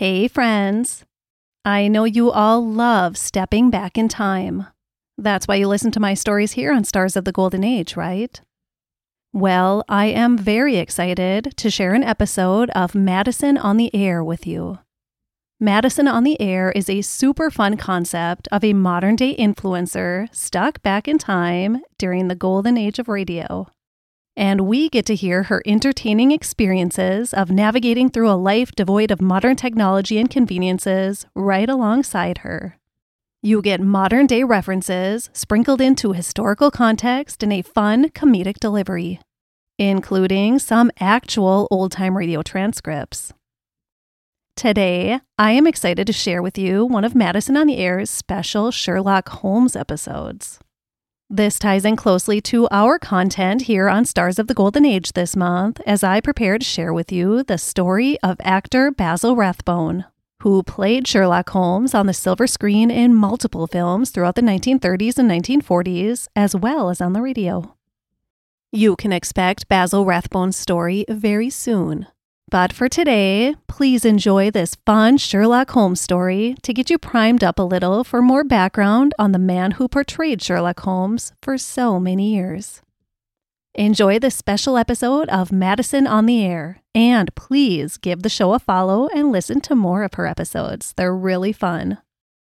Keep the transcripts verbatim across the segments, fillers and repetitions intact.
Hey, friends. I know you all love stepping back in time. That's why you listen to my stories here on Stars of the Golden Age, right? Well, I am very excited to share an episode of Madison on the Air with you. Madison on the Air is a super fun concept of a modern-day influencer stuck back in time during the golden age of radio. And we get to hear her entertaining experiences of navigating through a life devoid of modern technology and conveniences right alongside her. You get modern-day references sprinkled into historical context in a fun, comedic delivery, including some actual old-time radio transcripts. Today, I am excited to share with you one of Madison on the Air's special Sherlock Holmes episodes. This ties in closely to our content here on Stars of the Golden Age this month as I prepare to share with you the story of actor Basil Rathbone, who played Sherlock Holmes on the silver screen in multiple films throughout the nineteen thirties and nineteen forties, as well as on the radio. You can expect Basil Rathbone's story very soon. But for today, please enjoy this fun Sherlock Holmes story to get you primed up a little for more background on the man who portrayed Sherlock Holmes for so many years. Enjoy this special episode of Madison on the Air, and please give the show a follow and listen to more of her episodes. They're really fun.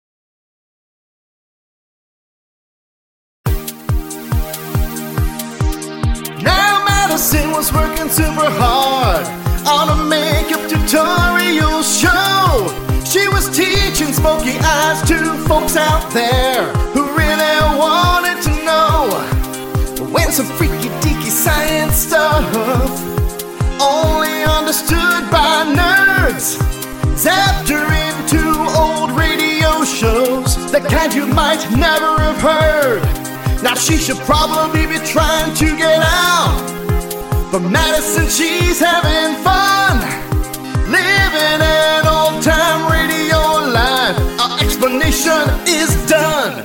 Now Madison was working super hard on a makeup tutorial show. She was teaching smoky eyes to folks out there who really wanted to know when some freaky deaky science stuff only understood by nerds zapped her into old radio shows, the kind you might never have heard. Now she should probably be trying to get out, but Madison, she's having fun, living an old-time radio life. Our explanation is done.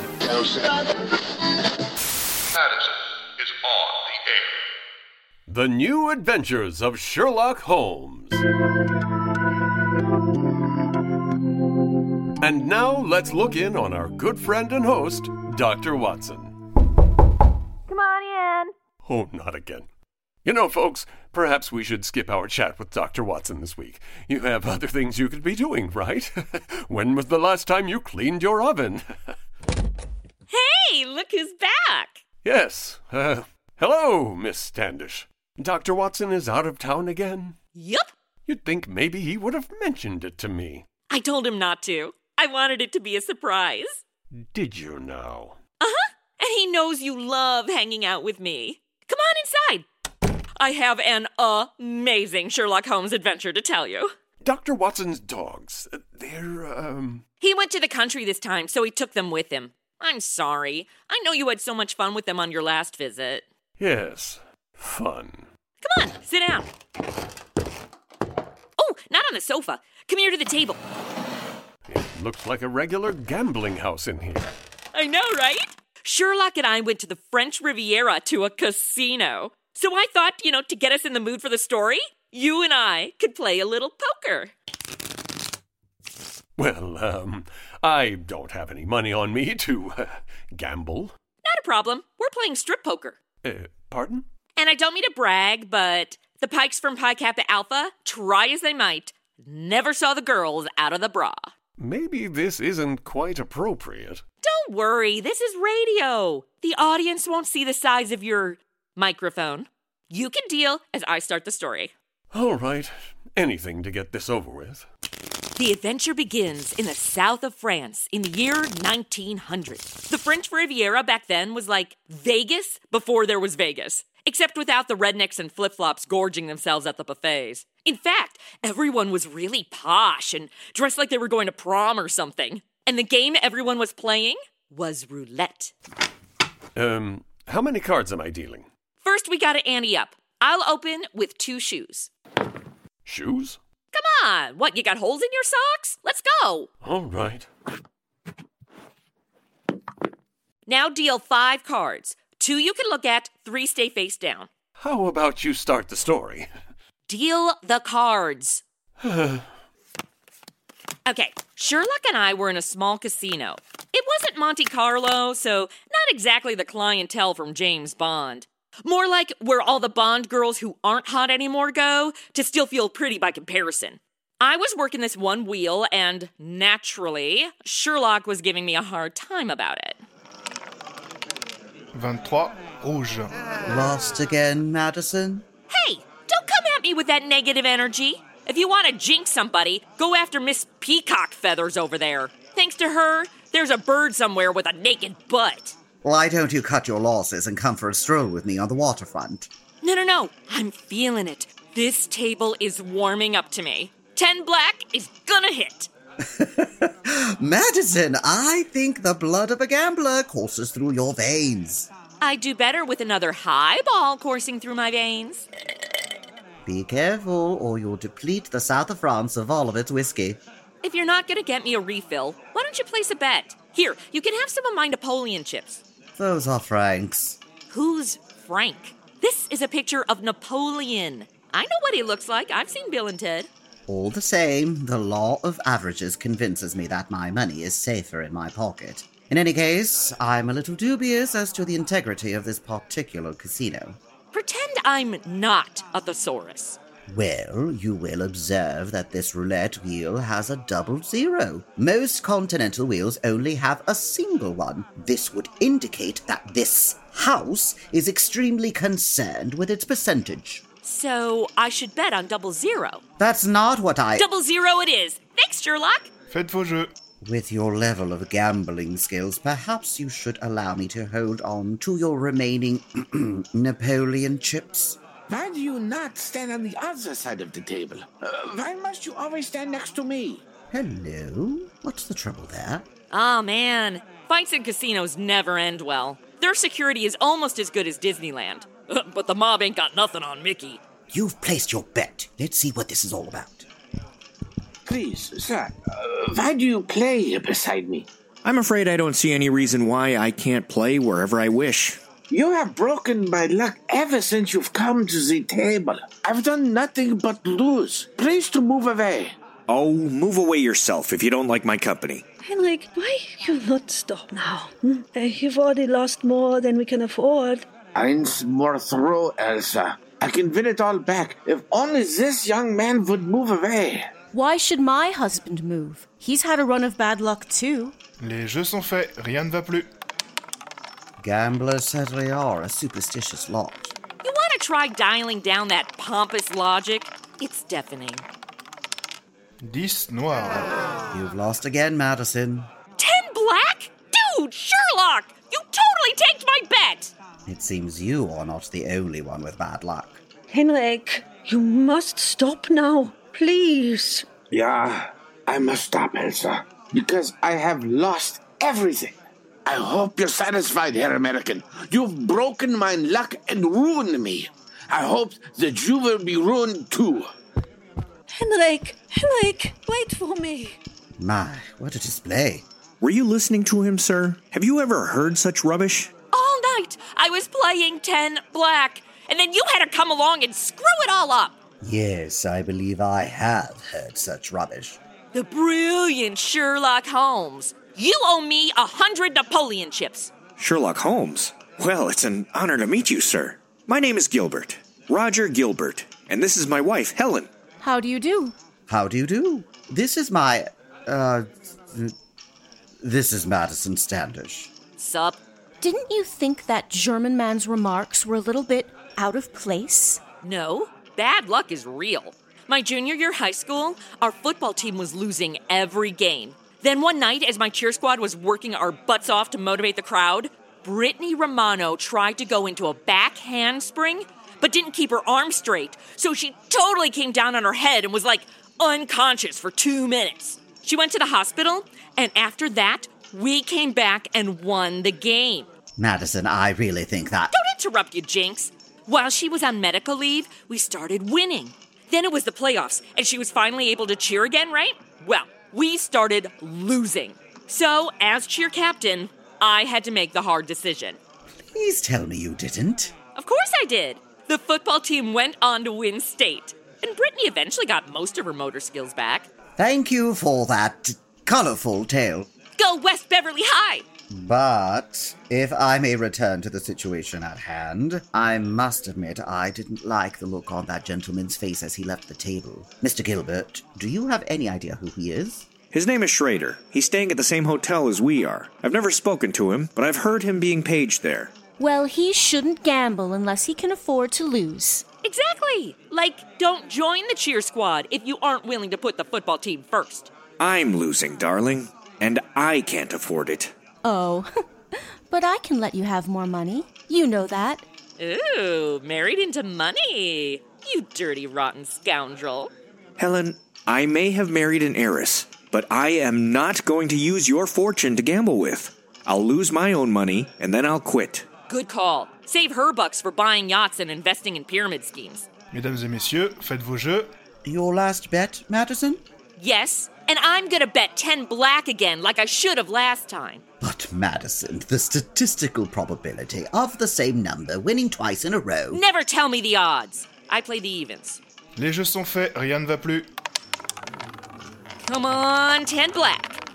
Madison is on the air. The New Adventures of Sherlock Holmes. And now let's look in on our good friend and host, Doctor Watson. Come on in. Oh, not again. You know, folks, perhaps we should skip our chat with Doctor Watson this week. You have other things you could be doing, right? When was the last time you cleaned your oven? Hey, look who's back. Yes. Uh, hello, Miss Standish. Doctor Watson is out of town again? Yup. You'd think maybe he would have mentioned it to me. I told him not to. I wanted it to be a surprise. Did you now? Uh-huh. And he knows you love hanging out with me. Come on inside. I have an amazing Sherlock Holmes adventure to tell you. Doctor Watson's dogs, they're, um... He went to the country this time, so he took them with him. I'm sorry. I know you had so much fun with them on your last visit. Yes, fun. Come on, sit down. Oh, not on the sofa. Come here to the table. It looks like a regular gambling house in here. I know, right? Sherlock and I went to the French Riviera to a casino. So I thought, you know, to get us in the mood for the story, you and I could play a little poker. Well, um, I don't have any money on me to uh, gamble. Not a problem. We're playing strip poker. Uh, pardon? And I don't mean to brag, but the Pikes from Pi Kappa Alpha, try as they might, never saw the girls out of the bra. Maybe this isn't quite appropriate. Don't worry, this is radio. The audience won't see the size of your microphone. You can deal as I start the story. All right. Anything to get this over with. The adventure begins in the south of France in the year nineteen hundred. The French Riviera back then was like Vegas before there was Vegas, except without the rednecks and flip-flops gorging themselves at the buffets. In fact, everyone was really posh and dressed like they were going to prom or something. And the game everyone was playing was roulette. Um, how many cards am I dealing? First, we gotta ante up. I'll open with two shoes. Shoes? Come on, what, you got holes in your socks? Let's go. All right. Now deal five cards. Two you can look at, three stay face down. How about you start the story? Deal the cards. Okay, Sherlock and I were in a small casino. It wasn't Monte Carlo, so not exactly the clientele from James Bond. More like where all the Bond girls who aren't hot anymore go to still feel pretty by comparison. I was working this one wheel, and naturally, Sherlock was giving me a hard time about it. twenty-trois, rouge. Lost again, Madison? Hey, don't come at me with that negative energy. If you want to jinx somebody, go after Miss Peacock Feathers over there. Thanks to her, there's a bird somewhere with a naked butt. Why don't you cut your losses and come for a stroll with me on the waterfront? No, no, no. I'm feeling it. This table is warming up to me. Ten black is gonna hit. Madison, I think the blood of a gambler courses through your veins. I'd do better with another highball coursing through my veins. Be careful, or you'll deplete the south of France of all of its whiskey. If you're not gonna get me a refill, why don't you place a bet? Here, you can have some of my Napoleon chips. Those are Franks. Who's Frank? This is a picture of Napoleon. I know what he looks like. I've seen Bill and Ted. All the same, the law of averages convinces me that my money is safer in my pocket. In any case, I'm a little dubious as to the integrity of this particular casino. Pretend I'm not a thesaurus. Well, you will observe that this roulette wheel has a double zero. Most continental wheels only have a single one. This would indicate that this house is extremely concerned with its percentage. So I should bet on double zero. That's not what I... Double zero it is. Thanks, Sherlock. Faites vos jeux. With your level of gambling skills, perhaps you should allow me to hold on to your remaining Napoleon chips. Why do you not stand on the other side of the table? Uh, why must you always stand next to me? Hello? What's the trouble there? Oh, man. Fights in casinos never end well. Their security is almost as good as Disneyland. But the mob ain't got nothing on Mickey. You've placed your bet. Let's see what this is all about. Please, sir, uh, why do you play here beside me? I'm afraid I don't see any reason why I can't play wherever I wish. You have broken my luck ever since you've come to the table. I've done nothing but lose. Please to move away. Oh, move away yourself if you don't like my company. Henrik, why you not stop now? Hmm? Uh, you've already lost more than we can afford. Eins more throw, Elsa. I can win it all back if only this young man would move away. Why should my husband move? He's had a run of bad luck too. Les jeux sont faits, rien ne va plus. Gamblers certainly are a superstitious lot. You want to try dialing down that pompous logic? It's deafening. dix noir. You've lost again, Madison. Ten black? Dude, Sherlock! You totally tanked my bet! It seems you are not the only one with bad luck. Henrik, you must stop now. Please. Yeah, I must stop, Elsa, because I have lost everything. I hope you're satisfied, Herr American. You've broken my luck and ruined me. I hope that you will be ruined too. Henrik, Henrik, wait for me. My, what a display. Were you listening to him, sir? Have you ever heard such rubbish? All night, I was playing ten black, and then you had to come along and screw it all up. Yes, I believe I have heard such rubbish. The brilliant Sherlock Holmes. You owe me a hundred Napoleon chips. Sherlock Holmes? Well, it's an honor to meet you, sir. My name is Gilbert. Roger Gilbert. And this is my wife, Helen. How do you do? How do you do? This is my, uh, this is Madison Standish. Sup? Didn't you think that German man's remarks were a little bit out of place? No, bad luck is real. My junior year high school, our football team was losing every game. Then one night, as my cheer squad was working our butts off to motivate the crowd, Brittany Romano tried to go into a back handspring, but didn't keep her arm straight, so she totally came down on her head and was like unconscious for two minutes. She went to the hospital, and after that, we came back and won the game. Madison, I really think that... Don't interrupt, you jinx. While she was on medical leave, we started winning. Then it was the playoffs, and she was finally able to cheer again, right? Well, we started losing. So, as cheer captain, I had to make the hard decision. Please tell me you didn't. Of course I did. The football team went on to win state. And Brittany eventually got most of her motor skills back. Thank you for that colourful tale. Go West Beverly High! But if I may return to the situation at hand, I must admit I didn't like the look on that gentleman's face as he left the table. Mister Gilbert, do you have any idea who he is? His name is Schrader. He's staying at the same hotel as we are. I've never spoken to him, but I've heard him being paged there. Well, he shouldn't gamble unless he can afford to lose. Exactly! Like, don't join the cheer squad if you aren't willing to put the football team first. I'm losing, darling, and I can't afford it. Oh, but I can let you have more money. You know that. Ooh, married into money. You dirty, rotten scoundrel. Helen, I may have married an heiress, but I am not going to use your fortune to gamble with. I'll lose my own money, and then I'll quit. Good call. Save her bucks for buying yachts and investing in pyramid schemes. Mesdames et messieurs, faites vos jeux. Your last bet, Madison? Yes, and I'm gonna bet ten black again like I should have last time. But, Madison, the statistical probability of the same number winning twice in a row... Never tell me the odds. I play the evens. Les jeux sont faits, rien ne va plus. Come on, ten black.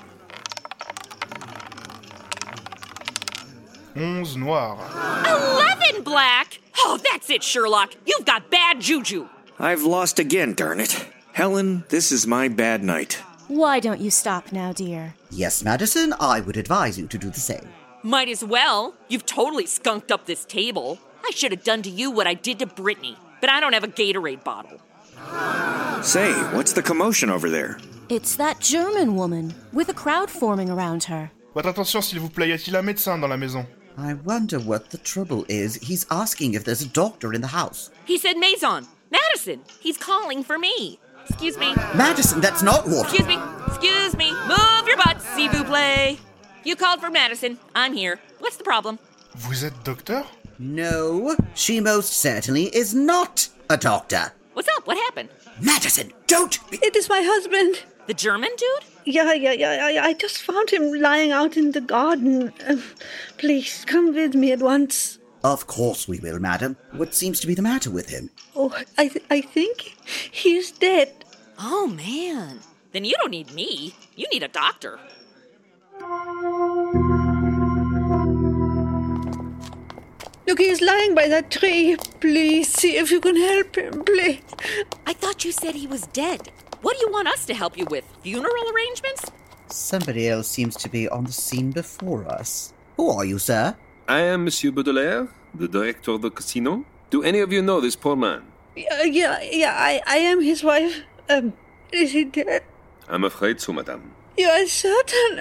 Onze noir. Eleven black? Oh, that's it, Sherlock. You've got bad juju. I've lost again, darn it. Helen, this is my bad night. Why don't you stop now, dear? Yes, Madison, I would advise you to do the same. Might as well. You've totally skunked up this table. I should have done to you what I did to Brittany, but I don't have a Gatorade bottle. Say, what's the commotion over there? It's that German woman, with a crowd forming around her. Votre attention, s'il vous plaît, y a-t-il un médecin dans la maison? I wonder what the trouble is. He's asking if there's a doctor in the house. He said Maison. Madison, he's calling for me. Excuse me. Madison, that's not what... Excuse me. Excuse me. Move your butts, s'il vous plaît. You called for Madison. I'm here. What's the problem? Vous êtes docteur? No, she most certainly is not a doctor. What's up? What happened? Madison, don't... It is my husband. The German dude? Yeah, yeah, yeah. I, I just found him lying out in the garden. Uh, please, come with me at once. Of course we will, madam. What seems to be the matter with him? Oh, I, th- I think he is dead. Oh, man. Then you don't need me. You need a doctor. Look, he is lying by that tree. Please, see if you can help him, please. I thought you said he was dead. What do you want us to help you with? Funeral arrangements? Somebody else seems to be on the scene before us. Who are you, sir? I am Monsieur Baudelaire, the director of the casino. Do any of you know this poor man? Yeah, yeah, yeah I, I am his wife. Um, is he dead? I'm afraid so, madame. You are certain?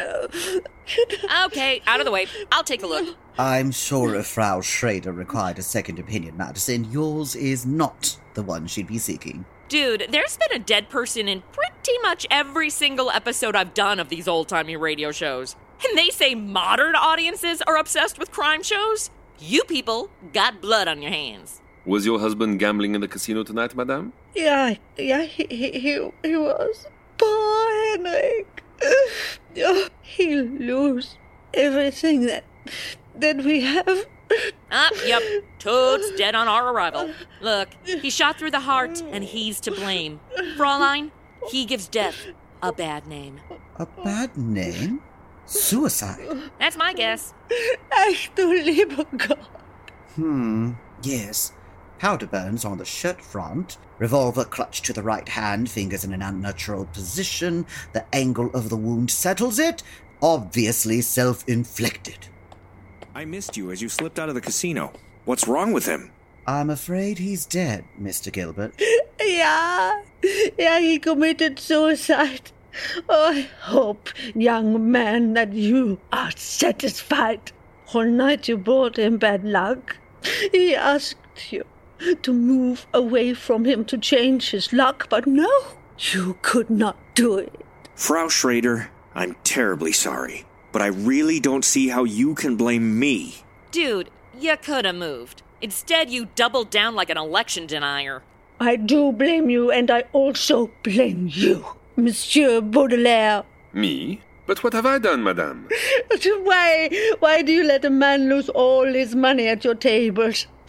Okay, out of the way. I'll take a look. I'm sure if Frau Schrader required a second opinion, Madison, yours is not the one she'd be seeking. Dude, there's been a dead person in pretty much every single episode I've done of these old-timey radio shows. And they say modern audiences are obsessed with crime shows? You people got blood on your hands. Was your husband gambling in the casino tonight, madame? Yeah, yeah, he, he, he, he was. Poor Henrik. Oh, he'll lose everything that, that we have. Ah, yep. Toad's dead on our arrival. Look, he's shot through the heart, and he's to blame. Fraulein, he gives death a bad name. A bad name? Suicide? That's my guess. Ach du lieber Gott. Hmm, yes. Powder burns on the shirt front, revolver clutched to the right hand, fingers in an unnatural position, the angle of the wound settles it, obviously self-inflicted. I missed you as you slipped out of the casino. What's wrong with him? I'm afraid he's dead, Mister Gilbert. Yeah, yeah, he committed suicide. Oh, I hope, young man, that you are satisfied. All night you brought him bad luck. He asked you to move away from him to change his luck, but no, you could not do it. Frau Schrader, I'm terribly sorry, but I really don't see how you can blame me. Dude, you could have moved. Instead, you doubled down like an election denier. I do blame you, and I also blame you, Monsieur Baudelaire. Me? But what have I done, madame? Why, why do you let a man lose all his money at your tables?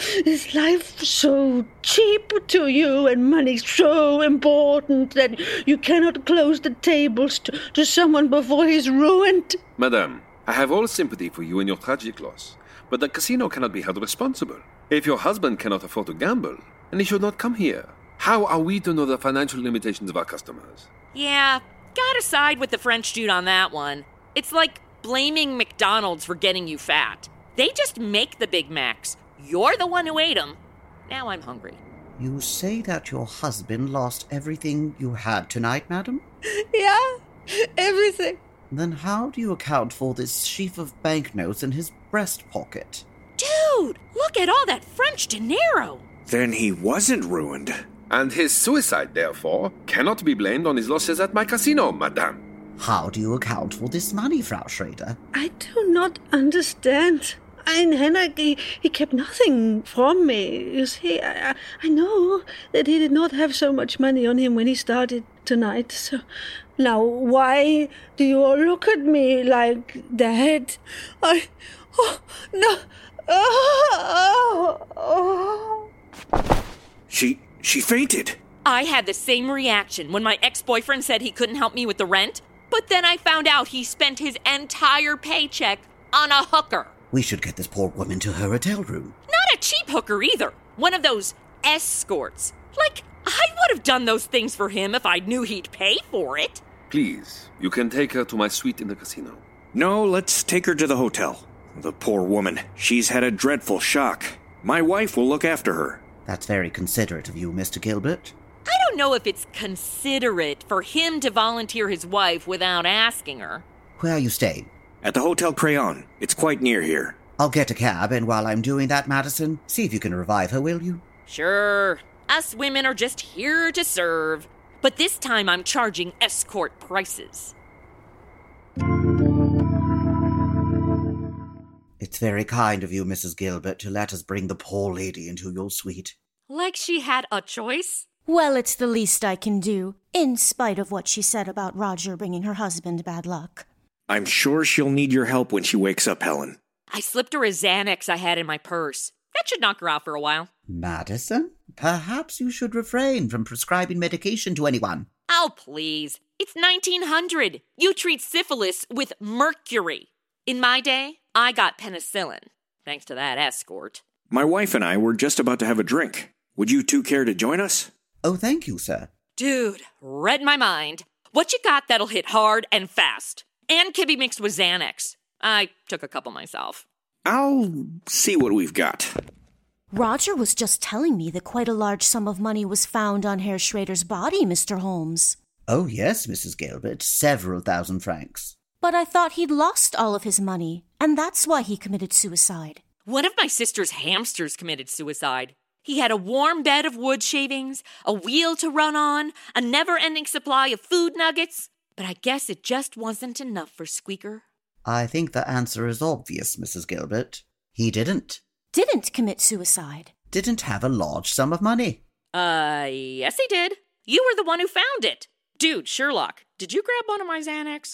Is life so cheap to you and money so important that you cannot close the tables to, to someone before he's ruined? Madame, I have all sympathy for you and your tragic loss, but the casino cannot be held responsible. If your husband cannot afford to gamble, then he should not come here. How are we to know the financial limitations of our customers? Yeah, gotta side with the French dude on that one. It's like blaming McDonald's for getting you fat. They just make the Big Macs. You're the one who ate them. Now I'm hungry. You say that your husband lost everything you had tonight, madam? Yeah, everything. Then how do you account for this sheaf of banknotes in his breast pocket? Dude, look at all that French dinero. Then he wasn't ruined. And his suicide, therefore, cannot be blamed on his losses at my casino, madame. How do you account for this money, Frau Schrader? I do not understand. Ein Henrik, he, he kept nothing from me. You see, I, I know that he did not have so much money on him when he started tonight. So now, why do you all look at me like that? I... Oh, no... Oh, oh, oh. She... she fainted. I had the same reaction when my ex-boyfriend said he couldn't help me with the rent, but then I found out he spent his entire paycheck on a hooker. We should get this poor woman to her hotel room. Not a cheap hooker either. One of those escorts. Like, I would have done those things for him if I knew he'd pay for it. Please, you can take her to my suite in the casino. No, let's take her to the hotel. The poor woman. She's had a dreadful shock. My wife will look after her. That's very considerate of you, Mister Gilbert. I don't know if it's considerate for him to volunteer his wife without asking her. Where are you staying? At the Hotel Crayon. It's quite near here. I'll get a cab, and while I'm doing that, Madison, see if you can revive her, will you? Sure. Us women are just here to serve. But this time I'm charging escort prices. It's very kind of you, Missus Gilbert, to let us bring the poor lady into your suite. Like she had a choice? Well, it's the least I can do, in spite of what she said about Roger bringing her husband bad luck. I'm sure she'll need your help when she wakes up, Helen. I slipped her a Xanax I had in my purse. That should knock her out for a while. Madison, perhaps you should refrain from prescribing medication to anyone. Oh, please. It's nineteen hundred. You treat syphilis with mercury. In my day, I got penicillin, thanks to that escort. My wife and I were just about to have a drink. Would you two care to join us? Oh, thank you, sir. Dude, read my mind. What you got that'll hit hard and fast? And can be mixed with Xanax. I took a couple myself. I'll see what we've got. Roger was just telling me that quite a large sum of money was found on Herr Schrader's body, Mister Holmes. Oh, yes, Missus Gilbert. Several thousand francs. But I thought he'd lost all of his money, and that's why he committed suicide. One of my sister's hamsters committed suicide. He had a warm bed of wood shavings, a wheel to run on, a never-ending supply of food nuggets. But I guess it just wasn't enough for Squeaker. I think the answer is obvious, Missus Gilbert. He didn't. Didn't commit suicide. Didn't have a large sum of money. Uh, yes he did. You were the one who found it. Dude, Sherlock, did you grab one of my Xanax?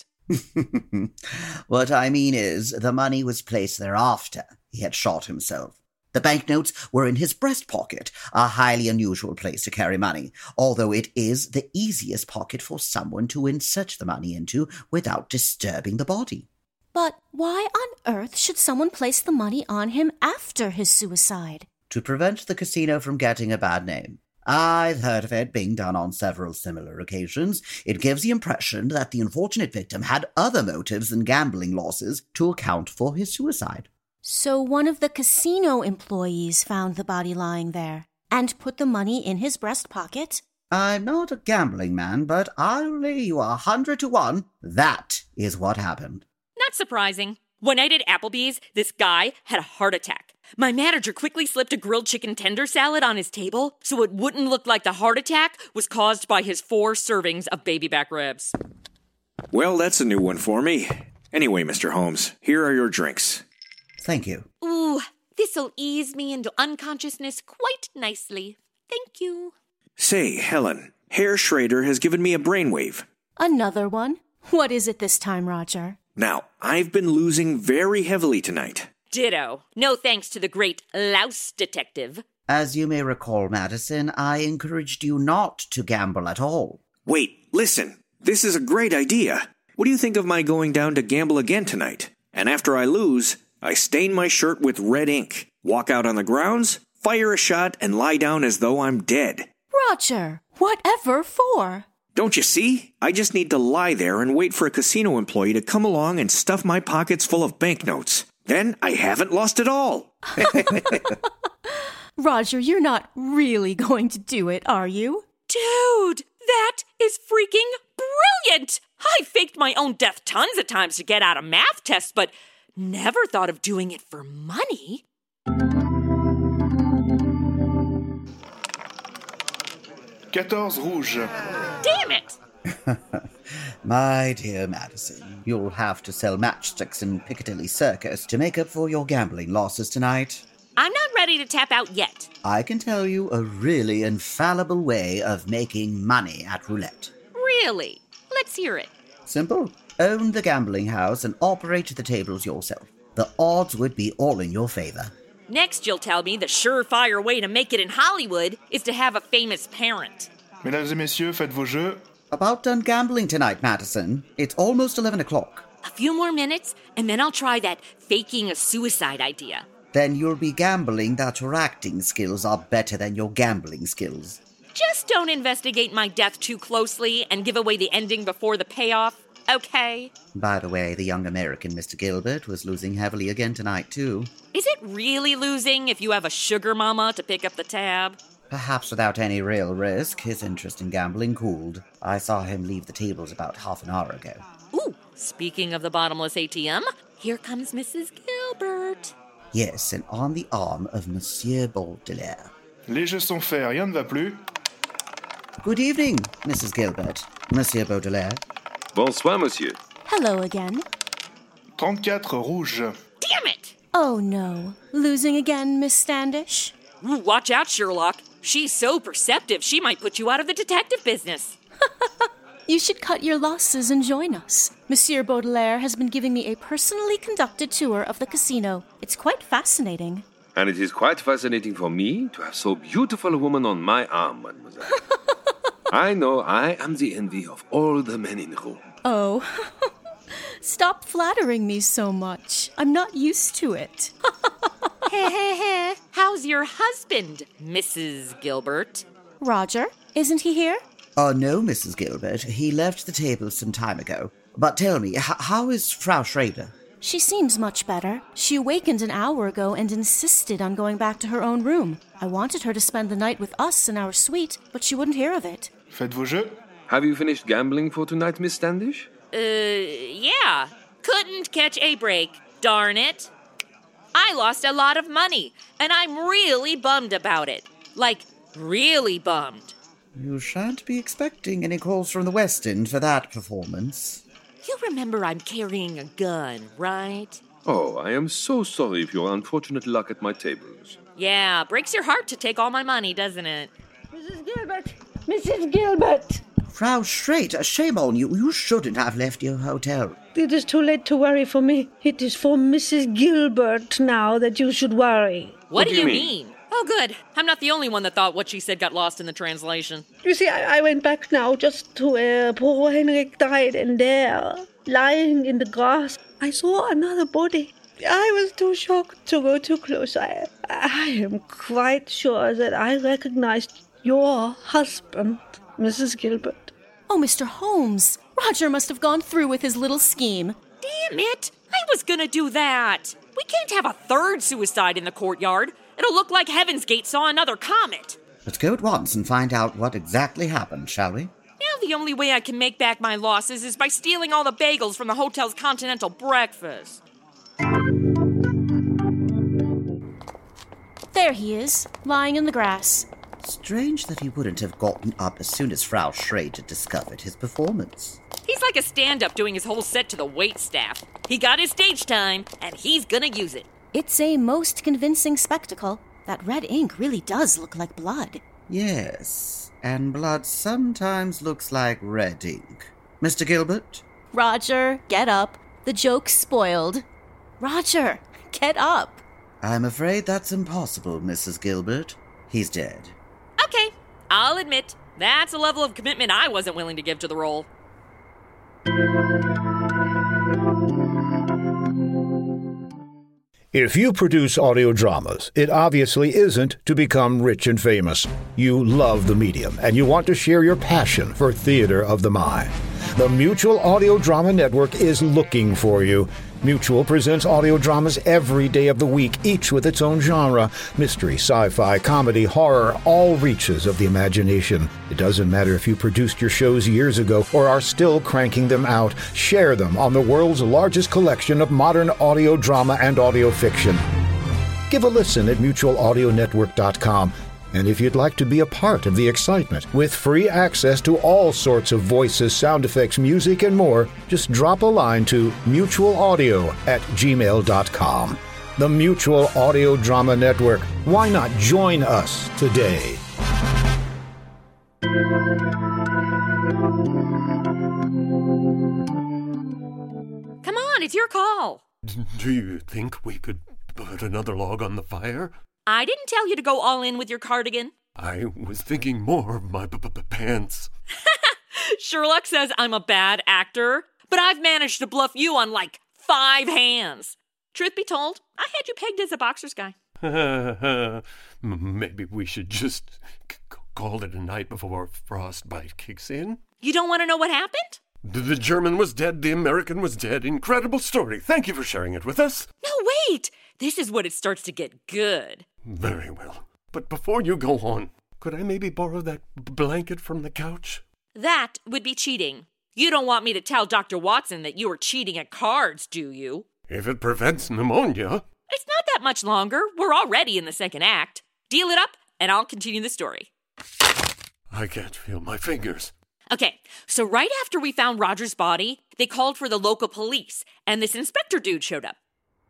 What I mean is, the money was placed there after he had shot himself. The banknotes were in his breast pocket, a highly unusual place to carry money, although it is the easiest pocket for someone to insert the money into without disturbing the body. But why on earth should someone place the money on him after his suicide? To prevent the casino from getting a bad name. I've heard of it being done on several similar occasions. It gives the impression that the unfortunate victim had other motives than gambling losses to account for his suicide. So one of the casino employees found the body lying there and put the money in his breast pocket? I'm not a gambling man, but I'll lay you a hundred to one. That is what happened. Not surprising. When I did Applebee's, this guy had a heart attack. My manager quickly slipped a grilled chicken tender salad on his table so it wouldn't look like the heart attack was caused by his four servings of baby back ribs. Well, that's a new one for me. Anyway, Mister Holmes, here are your drinks. Thank you. Ooh, this'll ease me into unconsciousness quite nicely. Thank you. Say, Helen, Herr Schrader has given me a brainwave. Another one? What is it this time, Roger? Now, I've been losing very heavily tonight. Ditto. No thanks to the great louse detective. As you may recall, Madison, I encouraged you not to gamble at all. Wait, listen. This is a great idea. What do you think of my going down to gamble again tonight? And after I lose, I stain my shirt with red ink, walk out on the grounds, fire a shot, and lie down as though I'm dead. Roger, whatever for? Don't you see? I just need to lie there and wait for a casino employee to come along and stuff my pockets full of banknotes. Then I haven't lost it all. Roger, you're not really going to do it, are you? Dude, that is freaking brilliant! I faked my own death tons of times to get out of math tests, but never thought of doing it for money. quatorze rouge. Damn it! My dear Madison, you'll have to sell matchsticks in Piccadilly Circus to make up for your gambling losses tonight. I'm not ready to tap out yet. I can tell you a really infallible way of making money at roulette. Really? Let's hear it. Simple. Own the gambling house and operate the tables yourself. The odds would be all in your favor. Next, you'll tell me the surefire way to make it in Hollywood is to have a famous parent. Mesdames et messieurs, faites vos jeux. About done gambling tonight, Madison. It's almost eleven o'clock. A few more minutes, and then I'll try that faking a suicide idea. Then you'll be gambling that your acting skills are better than your gambling skills. Just don't investigate my death too closely and give away the ending before the payoff, okay? By the way, the young American Mister Gilbert was losing heavily again tonight, too. Is it really losing if you have a sugar mama to pick up the tab? Perhaps without any real risk, his interest in gambling cooled. I saw him leave the tables about half an hour ago. Ooh, speaking of the bottomless A T M, here comes Missus Gilbert. Yes, and on the arm of Monsieur Baudelaire. Les jeux sont faits, rien ne va plus. Good evening, Missus Gilbert. Monsieur Baudelaire. Bonsoir, monsieur. Hello again. trente-quatre rouge. Damn it! Oh no. Losing again, Miss Standish? Ooh, watch out, Sherlock. She's so perceptive, she might put you out of the detective business. You should cut your losses and join us. Monsieur Baudelaire has been giving me a personally conducted tour of the casino. It's quite fascinating. And it is quite fascinating for me to have so beautiful a woman on my arm, mademoiselle. I know I am the envy of all the men in the room. Oh. Stop flattering me so much. I'm not used to it. Heh heh heh. How's your husband, Missus Gilbert? Roger, isn't he here? Oh, no, Missus Gilbert. He left the table some time ago. But tell me, h- how is Frau Schrader? She seems much better. She awakened an hour ago and insisted on going back to her own room. I wanted her to spend the night with us in our suite, but she wouldn't hear of it. Faites vos jeux. Have you finished gambling for tonight, Miss Standish? Uh, yeah. Couldn't catch a break. Darn it. I lost a lot of money, and I'm really bummed about it. Like, really bummed. You shan't be expecting any calls from the West End for that performance. You remember I'm carrying a gun, right? Oh, I am so sorry for your unfortunate luck at my tables. Yeah, breaks your heart to take all my money, doesn't it? Missus Gilbert! Missus Gilbert! Frau Schrader, shame on you. You shouldn't have left your hotel. It is too late to worry for me. It is for Missus Gilbert now that you should worry. What, what do you mean? mean? Oh, good. I'm not the only one that thought what she said got lost in the translation. You see, I, I went back now just to where poor Henrik died, and there, lying in the grass, I saw another body. I was too shocked to go too close. I, I am quite sure that I recognized your husband, Missus Gilbert. Oh, Mister Holmes, Roger must have gone through with his little scheme. Damn it! I was gonna do that. We can't have a third suicide in the courtyard. It'll look like Heaven's Gate saw another comet. Let's go at once and find out what exactly happened, shall we? Now the only way I can make back my losses is by stealing all the bagels from the hotel's continental breakfast. There he is, lying in the grass. Strange that he wouldn't have gotten up as soon as Frau Schrader discovered his performance. He's like a stand-up doing his whole set to the waitstaff. He got his stage time, and he's gonna use it. It's a most convincing spectacle. That red ink really does look like blood. Yes, and blood sometimes looks like red ink. Mister Gilbert? Roger, get up. The joke's spoiled. Roger, Get up. I'm afraid that's impossible, Missus Gilbert. He's dead. Okay, I'll admit, that's a level of commitment I wasn't willing to give to the role. If you produce audio dramas, it obviously isn't to become rich and famous. You love the medium, and you want to share your passion for theater of the mind. The Mutual Audio Drama Network is looking for you. Mutual presents audio dramas every day of the week, each with its own genre. Mystery, sci-fi, comedy, horror, all reaches of the imagination. It doesn't matter if you produced your shows years ago or are still cranking them out. Share them on the world's largest collection of modern audio drama and audio fiction. Give a listen at mutual audio network dot com. And if you'd like to be a part of the excitement, with free access to all sorts of voices, sound effects, music, and more, just drop a line to mutualaudio at gmail dot com. The Mutual Audio Drama Network. Why not join us today? Come on, it's your call. Do you think we could put another log on the fire? I didn't tell you to go all in with your cardigan. I was thinking more of my p- p- pants. Sherlock says I'm a bad actor, but I've managed to bluff you on like five hands. Truth be told, I had you pegged as a boxers guy. Maybe we should just c- call it a night before frostbite kicks in. You don't want to know what happened? The, the German was dead, the American was dead. Incredible story. Thank you for sharing it with us. No, wait! This is what it starts to get good. Very well. But before you go on, could I maybe borrow that b- blanket from the couch? That would be cheating. You don't want me to tell Doctor Watson that you were cheating at cards, do you? If it prevents pneumonia. It's not that much longer. We're already in the second act. Deal it up, and I'll continue the story. I can't feel my fingers. Okay, so right after we found Roger's body, they called for the local police, and this inspector dude showed up.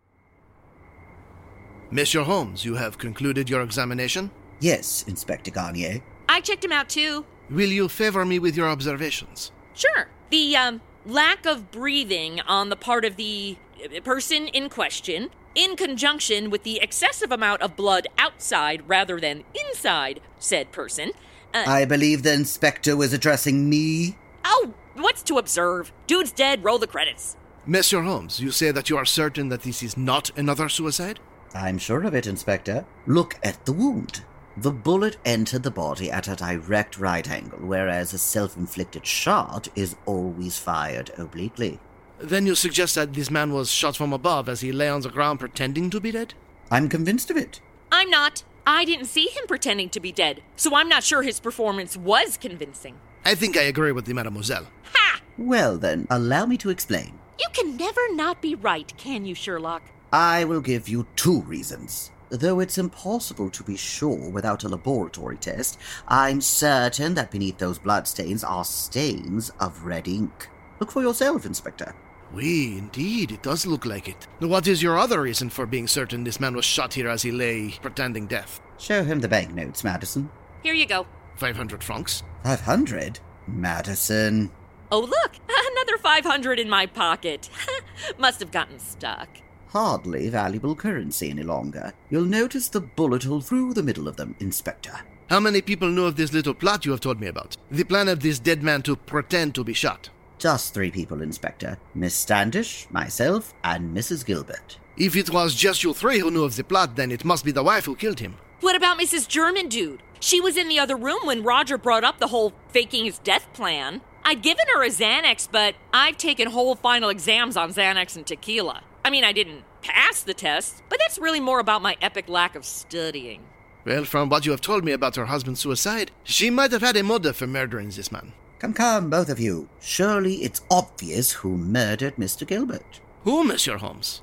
Monsieur Holmes, you have concluded your examination? Yes, Inspector Garnier. I checked him out too. Will you favor me with your observations? Sure. The um, lack of breathing on the part of the person in question, in conjunction with the excessive amount of blood outside rather than inside said person. Uh, I believe the inspector was addressing me. Oh, what's to observe? Dude's dead, roll the credits. Monsieur Holmes, you say that you are certain that this is not another suicide? I'm sure of it, Inspector. Look at the wound. The bullet entered the body at a direct right angle, whereas a self-inflicted shot is always fired obliquely. Then you suggest that this man was shot from above as he lay on the ground pretending to be dead? I'm convinced of it. I'm not. I didn't see him pretending to be dead, so I'm not sure his performance was convincing. I think I agree with the mademoiselle. Ha! Well then, allow me to explain. You can never not be right, can you, Sherlock? I will give you two reasons. Though it's impossible to be sure without a laboratory test, I'm certain that beneath those bloodstains are stains of red ink. Look for yourself, Inspector. Oui, indeed, it does look like it. What is your other reason for being certain this man was shot here as he lay pretending death? Show him the banknotes, Madison. Here you go. Five hundred francs. Five hundred? Madison. Oh, look! Another five hundred in my pocket. Must have gotten stuck. Hardly valuable currency any longer. You'll notice the bullet hole through the middle of them, Inspector. How many people know of this little plot you have told me about? The plan of this dead man to pretend to be shot. Just three people, Inspector. Miss Standish, myself, and Missus Gilbert. If it was just you three who knew of the plot, then it must be the wife who killed him. What about Missus German Dude? She was in the other room when Roger brought up the whole faking his death plan. I'd given her a Xanax, but I've taken whole final exams on Xanax and tequila. I mean, I didn't pass the test, but that's really more about my epic lack of studying. Well, from what you have told me about her husband's suicide, she might have had a motive for murdering this man. Come, come, both of you. Surely it's obvious who murdered Mister Gilbert. Who, Monsieur Holmes?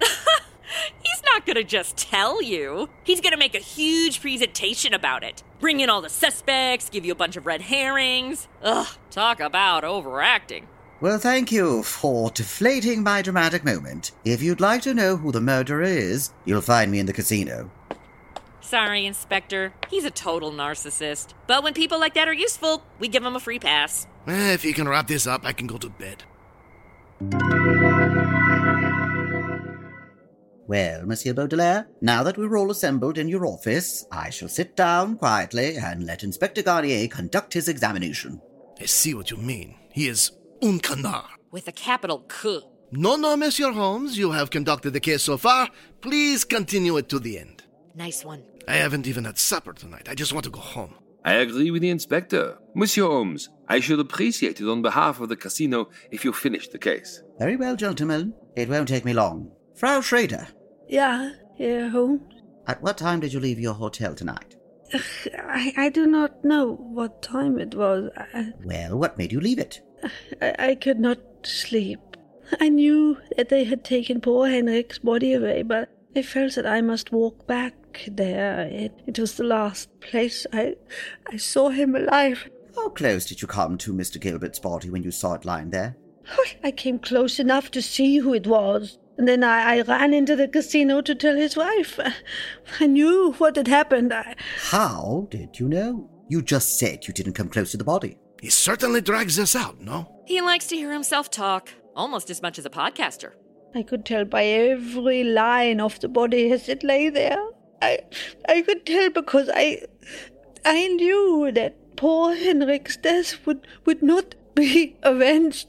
He's not gonna just tell you. He's gonna make a huge presentation about it. Bring in all the suspects, give you a bunch of red herrings. Ugh, talk about overacting. Well, thank you for deflating my dramatic moment. If you'd like to know who the murderer is, you'll find me in the casino. Sorry, Inspector. He's a total narcissist. But when people like that are useful, we give him a free pass. Eh, if you can wrap this up, I can go to bed. Well, Monsieur Baudelaire, now that we're all assembled in your office, I shall sit down quietly and let Inspector Garnier conduct his examination. I see what you mean. He is un canard. With a capital K. No, no, Monsieur Holmes, you have conducted the case so far. Please continue it to the end. Nice one. I haven't even had supper tonight. I just want to go home. I agree with the inspector. Monsieur Holmes, I should appreciate it on behalf of the casino if you finish the case. Very well, gentlemen. It won't take me long. Frau Schrader. Yeah, Herr Holmes. At what time did you leave your hotel tonight? I, I do not know what time it was. I, Well, what made you leave it? I, I could not sleep. I knew that they had taken poor Henrik's body away, but I felt that I must walk back there. It, it was the last place I, I saw him alive. How close did you come to Mister Gilbert's body when you saw it lying there? I came close enough to see who it was. And then I, I ran into the casino to tell his wife. I knew what had happened. I... How did you know? You just said you didn't come close to the body. He certainly drags us out, no? He likes to hear himself talk, almost as much as a podcaster. I could tell by every line of the body as it lay there. I I could tell because I I knew that poor Henrik's death would, would not be avenged.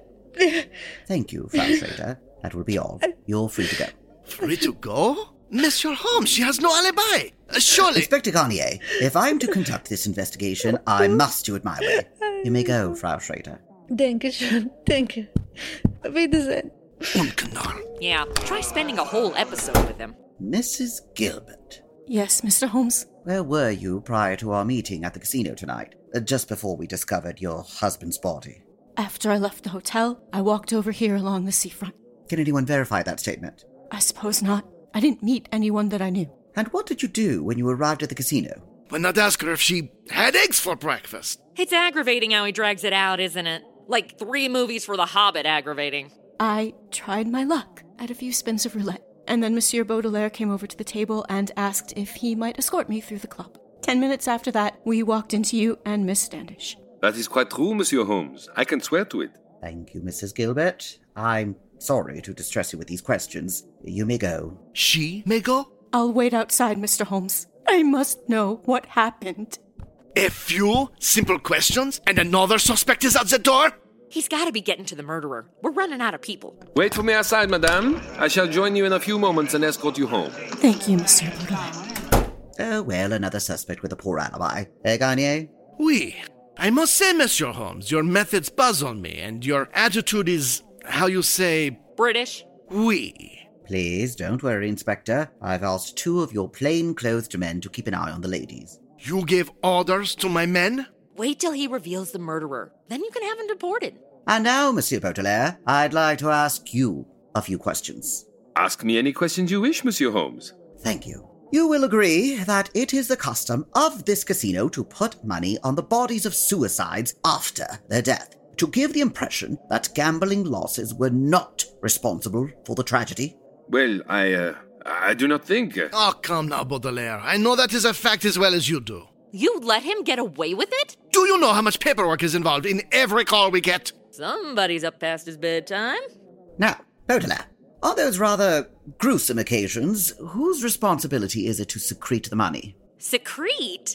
Thank you, Frau Schrader. That will be all. You're free to go. Free to go? Monsieur Holmes, she has no alibi. Uh, surely. Inspector Garnier, if I'm to conduct this investigation, I must do it my way. You may go, Frau Schrader. Danke schön. Danke. Wiedersehen. Un canard. Yeah, try spending a whole episode with him. Missus Gilbert. Yes, Mister Holmes. Where were you prior to our meeting at the casino tonight? Uh, just before we discovered your husband's body. After I left the hotel, I walked over here along the seafront. Can anyone verify that statement? I suppose not. I didn't meet anyone that I knew. And what did you do when you arrived at the casino? Why not ask her if she had eggs for breakfast? It's aggravating how he drags it out, isn't it? Like three movies for The Hobbit aggravating. I tried my luck at a few spins of roulette, and then Monsieur Baudelaire came over to the table and asked if he might escort me through the club. Ten minutes after that, we walked into you and Miss Standish. That is quite true, Monsieur Holmes. I can swear to it. Thank you, Missus Gilbert. I'm sorry to distress you with these questions. You may go. She may go? I'll wait outside, Mister Holmes. I must know what happened. A few simple questions and another suspect is at the door? He's got to be getting to the murderer. We're running out of people. Wait for me outside, madame. I shall join you in a few moments and escort you home. Thank you, Monsieur Baudelaire. Oh, well, another suspect with a poor alibi. Eh, Garnier? Oui. I must say, Monsieur Holmes, your methods puzzle me, and your attitude is, how you say... British? Oui. Please, don't worry, Inspector. I've asked two of your plain-clothed men to keep an eye on the ladies. You gave orders to my men? Wait till he reveals the murderer. Then you can have him deported. And now, Monsieur Baudelaire, I'd like to ask you a few questions. Ask me any questions you wish, Monsieur Holmes. Thank you. You will agree that it is the custom of this casino to put money on the bodies of suicides after their death, to give the impression that gambling losses were not responsible for the tragedy. Well, I, uh, I do not think... Uh... Oh, come now, Baudelaire. I know that is a fact as well as you do. You let him get away with it? Do you know how much paperwork is involved in every call we get? Somebody's up past his bedtime. Now, Baudelaire, on those rather gruesome occasions, whose responsibility is it to secrete the money? Secrete?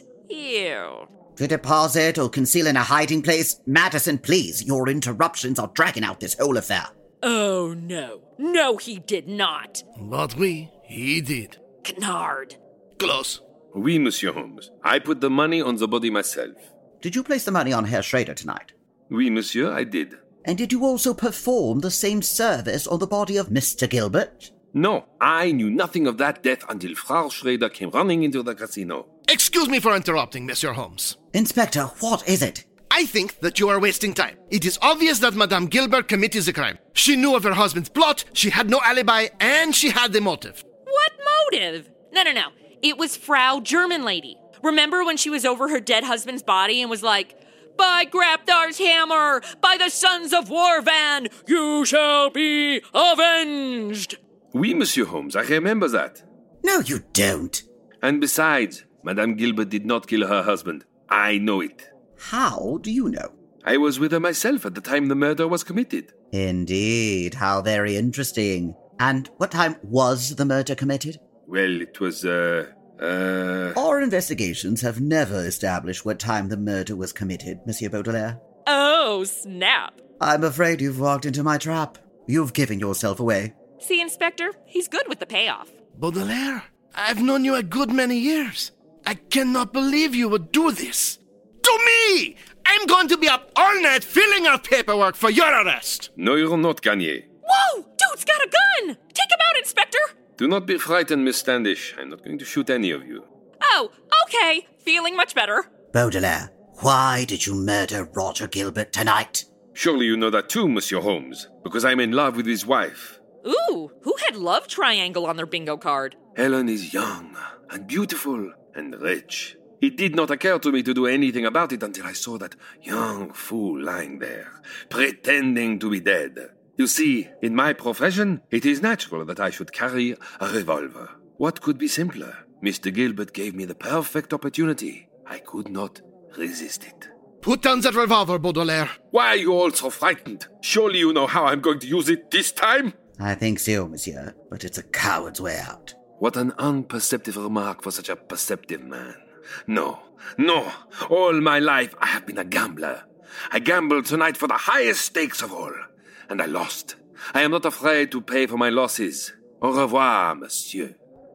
Ew. To deposit or conceal in a hiding place? Madison, please, your interruptions are dragging out this whole affair. Oh, no. No, he did not. But we, he did. Canard. Close. Oui, Monsieur Holmes. I put the money on the body myself. Did you place the money on Herr Schrader tonight? Oui, monsieur, I did. And did you also perform the same service on the body of Mister Gilbert? No, I knew nothing of that death until Frau Schrader came running into the casino. Excuse me for interrupting, Monsieur Holmes. Inspector, what is it? I think that you are wasting time. It is obvious that Madame Gilbert committed the crime. She knew of her husband's plot, she had no alibi, and she had the motive. What motive? No, no, no. It was Frau German lady. Remember when she was over her dead husband's body and was like, "By Grapthar's hammer, by the sons of Warvan, you shall be avenged!" Oui, Monsieur Holmes, I remember that. No, you don't. And besides, Madame Gilbert did not kill her husband. I know it. How do you know? I was with her myself at the time the murder was committed. Indeed, how very interesting. And what time was the murder committed? Well, it was, uh, uh... Our investigations have never established what time the murder was committed, Monsieur Baudelaire. Oh, snap. I'm afraid you've walked into my trap. You've given yourself away. See, Inspector? He's good with the payoff. Baudelaire, I've known you a good many years. I cannot believe you would do this. To me! I'm going to be up all night filling out paperwork for your arrest. No, you're not, Garnier. Whoa! Dude's got a gun! Take him out, Inspector! Do not be frightened, Miss Standish. I'm not going to shoot any of you. Oh, okay. Feeling much better. Baudelaire, why did you murder Roger Gilbert tonight? Surely you know that too, Monsieur Holmes, because I'm in love with his wife. Ooh, who had love triangle on their bingo card? Helen is young and beautiful and rich. It did not occur to me to do anything about it until I saw that young fool lying there, pretending to be dead. You see, in my profession, it is natural that I should carry a revolver. What could be simpler? Mister Gilbert gave me the perfect opportunity. I could not resist it. Put down that revolver, Baudelaire. Why are you all so frightened? Surely you know how I'm going to use it this time? I think so, monsieur, but it's a coward's way out. What an unperceptive remark for such a perceptive man. No, no. All my life I have been a gambler. I gambled tonight for the highest stakes of all, and I lost. I am not afraid to pay for my losses. Au revoir, monsieur.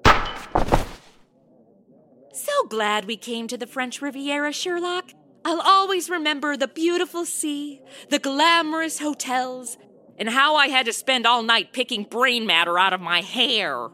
So glad we came to the French Riviera, Sherlock. I'll always remember the beautiful sea, the glamorous hotels, and how I had to spend all night picking brain matter out of my hair.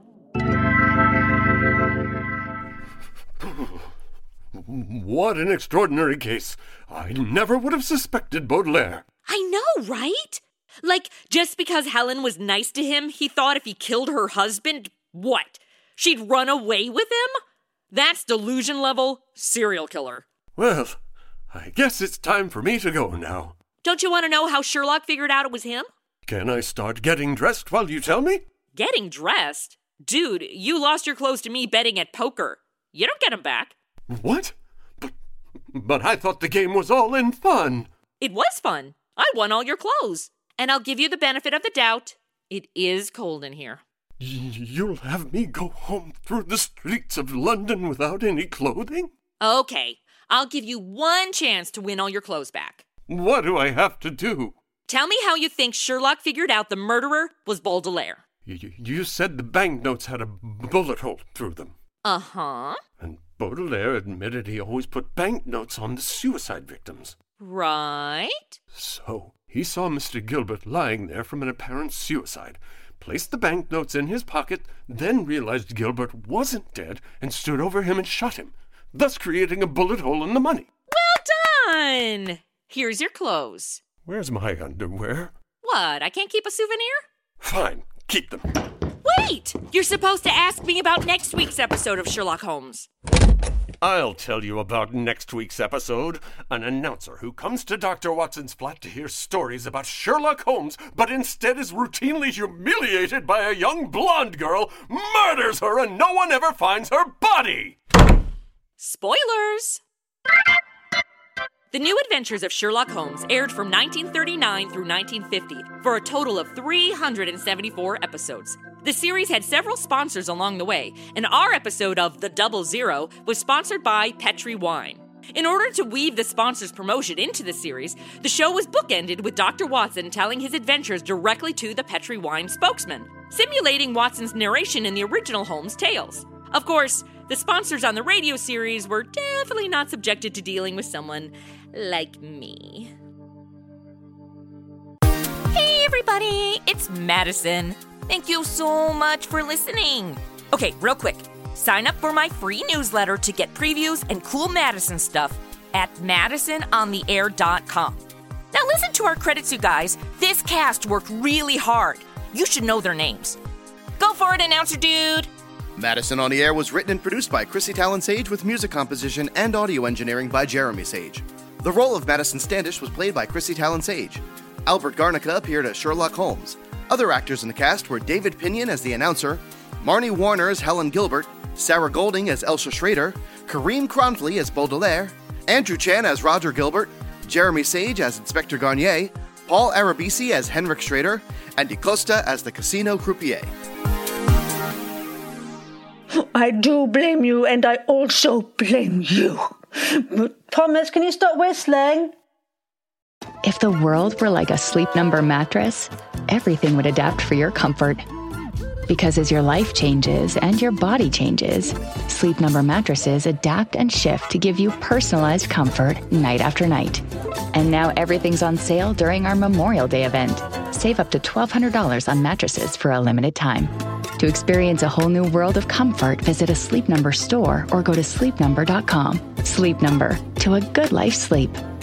What an extraordinary case. I never would have suspected Baudelaire. I know, right? Like, just because Helen was nice to him, he thought if he killed her husband, what? She'd run away with him? That's delusion level serial killer. Well, I guess it's time for me to go now. Don't you want to know how Sherlock figured out it was him? Can I start getting dressed while you tell me? Getting dressed? Dude, you lost your clothes to me betting at poker. You don't get them back. What? But, but I thought the game was all in fun. It was fun. I won all your clothes. And I'll give you the benefit of the doubt. It is cold in here. You'll have me go home through the streets of London without any clothing? Okay, I'll give you one chance to win all your clothes back. What do I have to do? Tell me how you think Sherlock figured out the murderer was Baudelaire. You, you said the banknotes had a bullet hole through them. Uh-huh. And Baudelaire admitted he always put banknotes on the suicide victims. Right. So, he saw Mister Gilbert lying there from an apparent suicide, placed the banknotes in his pocket, then realized Gilbert wasn't dead and stood over him and shot him, thus creating a bullet hole in the money. Well done! Here's your clothes. Where's my underwear? What, I can't keep a souvenir? Fine, keep them. Wait! You're supposed to ask me about next week's episode of Sherlock Holmes. I'll tell you about next week's episode. An announcer who comes to Doctor Watson's flat to hear stories about Sherlock Holmes, but instead is routinely humiliated by a young blonde girl, murders her, and no one ever finds her body! Spoilers! The New Adventures of Sherlock Holmes aired from nineteen thirty-nine through nineteen fifty for a total of three hundred seventy-four episodes. The series had several sponsors along the way, and our episode of The Double Zero was sponsored by Petri Wine. In order to weave the sponsor's promotion into the series, the show was bookended with Doctor Watson telling his adventures directly to the Petri Wine spokesman, simulating Watson's narration in the original Holmes tales. Of course, the sponsors on the radio series were definitely not subjected to dealing with someone like me. Hey everybody, it's Madison. Thank you so much for listening. Okay, real quick. Sign up for my free newsletter to get previews and cool Madison stuff at madison on the air dot com. Now listen to our credits, you guys. This cast worked really hard. You should know their names. Go for it, announcer dude. Madison on the Air was written and produced by Chrissy Talon Sage with music composition and audio engineering by Jeremy Sage. The role of Madison Standish was played by Chrissy Talon Sage. Albert Garnica appeared as Sherlock Holmes. Other actors in the cast were David Pinion as the announcer, Marnie Warner as Helen Gilbert, Sarah Golding as Elsa Schrader, Kareem Cronfley as Baudelaire, Andrew Chan as Roger Gilbert, Jeremy Sage as Inspector Garnier, Paul Arabisi as Henrik Schrader, and DiCosta as the casino croupier. I do blame you, and I also blame you. But Thomas, can you stop whistling? If the world were like a Sleep Number mattress, everything would adapt for your comfort. Because as your life changes and your body changes, Sleep Number mattresses adapt and shift to give you personalized comfort night after night. And now everything's on sale during our Memorial Day event. Save up to twelve hundred dollars on mattresses for a limited time. To experience a whole new world of comfort, visit a Sleep Number store or go to sleep number dot com. Sleep Number, to a good life sleep.